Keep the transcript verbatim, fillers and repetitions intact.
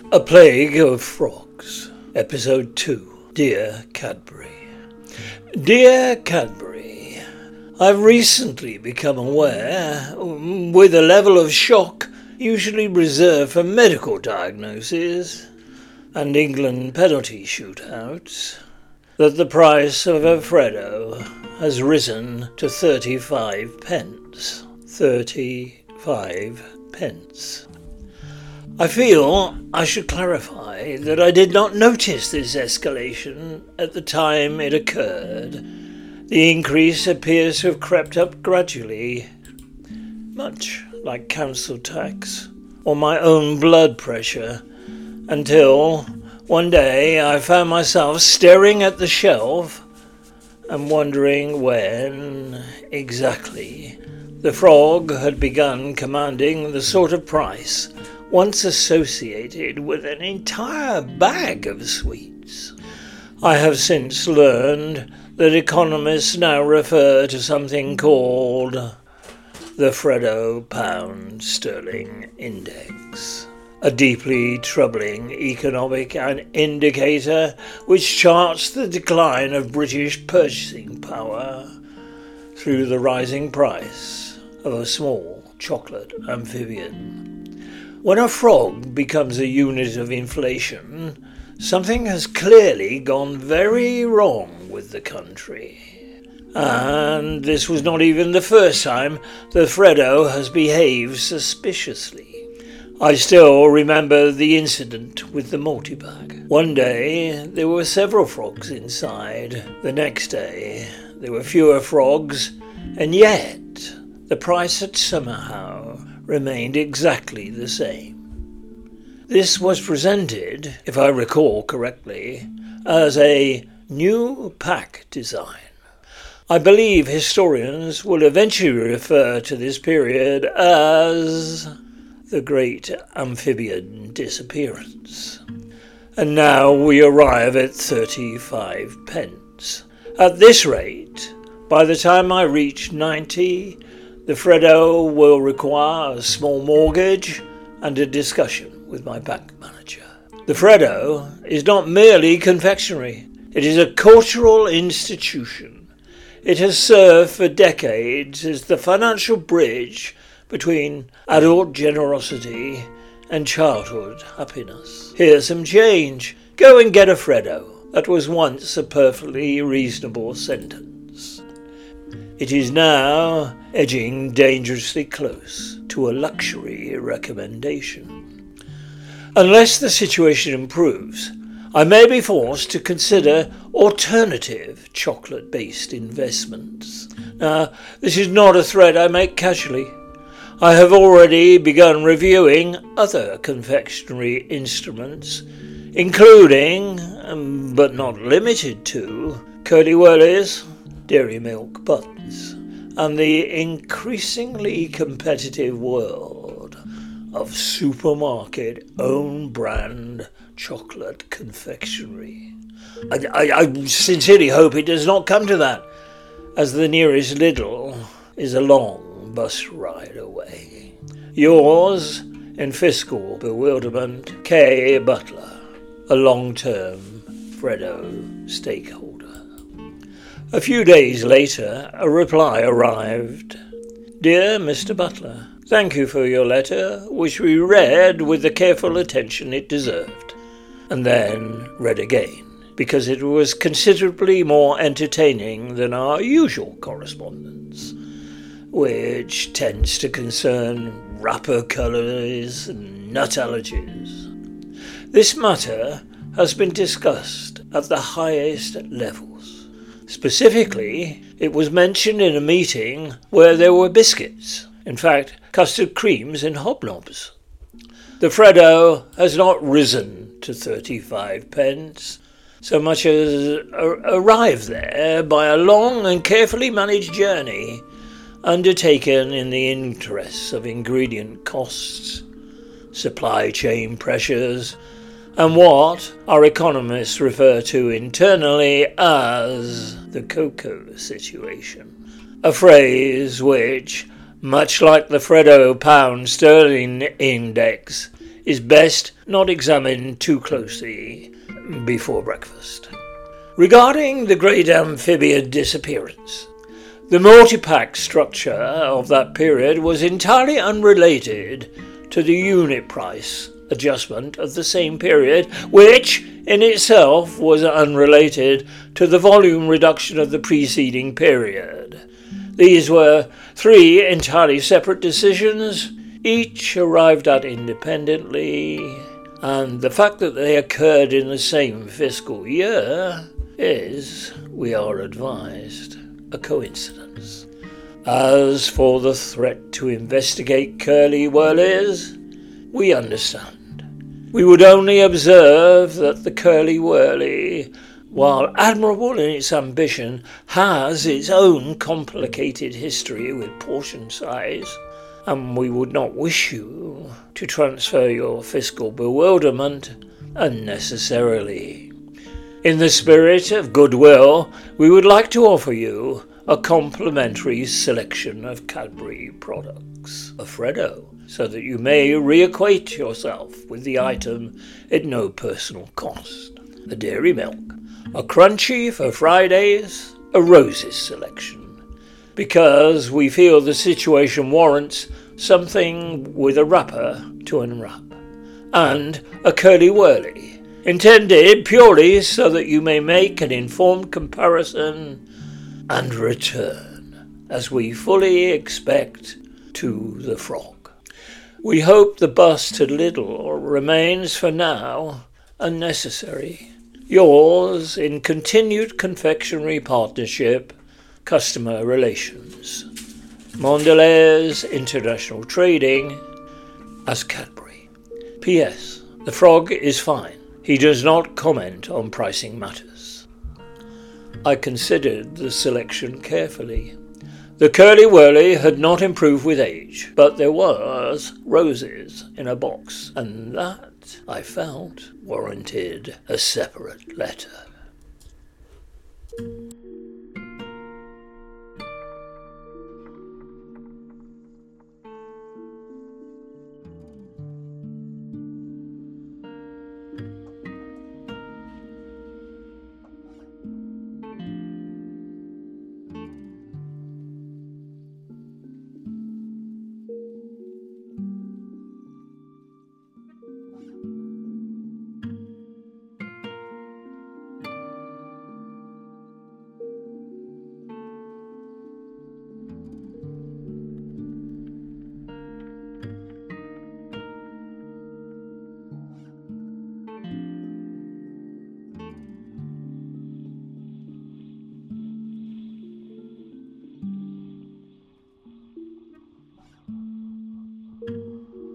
A Plague of Frogs, Episode two, Dear Cadbury. Dear Cadbury, I've recently become aware, with a level of shock usually reserved for medical diagnoses and England penalty shootouts, that the price of a Freddo has risen to thirty-five pence. Thirty-five pence. I feel I should clarify that I did not notice this escalation at the time it occurred. The increase appears to have crept up gradually, much like council tax or my own blood pressure, until one day I found myself staring at the shelf and wondering when exactly the frog had begun commanding the sort of price once associated with an entire bag of sweets. I have since learned that economists now refer to something called the Freddo Pound Sterling Index, a deeply troubling economic indicator which charts the decline of British purchasing power through the rising price of a small chocolate amphibian. When a frog becomes a unit of inflation, something has clearly gone very wrong with the country. And this was not even the first time the Freddo has behaved suspiciously. I still remember the incident with the multibag. One day there were several frogs inside. The next day there were fewer frogs, and yet the price had somehow remained exactly the same. This was presented, if I recall correctly, as a new pack design. I believe historians will eventually refer to this period as the Great Amphibian Disappearance. And now we arrive at thirty-five pence. At this rate, by the time I reach ninety, the Freddo will require a small mortgage and a discussion with my bank manager. The Freddo is not merely confectionery. It is a cultural institution. It has served for decades as the financial bridge between adult generosity and childhood happiness. Here's some change. Go and get a Freddo. That was once a perfectly reasonable sentence. It is now edging dangerously close to a luxury recommendation. Unless the situation improves, I may be forced to consider alternative chocolate-based investments. Now, this is not a threat I make casually. I have already begun reviewing other confectionery instruments, including, um, but not limited to, Curly Wurlies, dairy milk buns, and the increasingly competitive world of supermarket own brand chocolate confectionery. I, I, I sincerely hope it does not come to that, as the nearest Lidl is a long bus ride away. Yours, in fiscal bewilderment, K. Butler, a long-term Freddo stakeholder. A few days later, a reply arrived. Dear Mister Butler, thank you for your letter, which we read with the careful attention it deserved, and then read again, because it was considerably more entertaining than our usual correspondence, which tends to concern wrapper colours and nut allergies. This matter has been discussed at the highest levels. Specifically, it was mentioned in a meeting where there were biscuits, in fact, custard creams and hobnobs. The Freddo has not risen to thirty-five pence, so much as arrived there by a long and carefully managed journey undertaken in the interests of ingredient costs, supply chain pressures, and what our economists refer to internally as the cocoa situation, a phrase which, much like the Freddo Pound Sterling Index, is best not examined too closely before breakfast. Regarding the great amphibian disappearance, the multi-pack structure of that period was entirely unrelated to the unit price adjustment of the same period, which in itself was unrelated to the volume reduction of the preceding period. These were three entirely separate decisions, each arrived at independently, and the fact that they occurred in the same fiscal year is, we are advised, a coincidence. As for the threat to investigate curly-whirlies, we understand. We would only observe that the curly-whirly, while admirable in its ambition, has its own complicated history with portion size, and we would not wish you to transfer your fiscal bewilderment unnecessarily. In the spirit of goodwill, we would like to offer you a complimentary selection of Cadbury products, a Freddo, so that you may reacquaint yourself with the item at no personal cost. A dairy milk, a crunchy for Fridays, a roses selection, because we feel the situation warrants something with a wrapper to unwrap, and a curly-whirly, intended purely so that you may make an informed comparison and return, as we fully expect, to the frog. We hope the bus to Lidl remains for now unnecessary. Yours in continued confectionery partnership, customer relations. Mondelez International Trading as Cadbury. P S. The frog is fine. He does not comment on pricing matters. I considered the selection carefully. The curly-whirly had not improved with age, but there was roses in a box, and that, I felt, warranted a separate letter.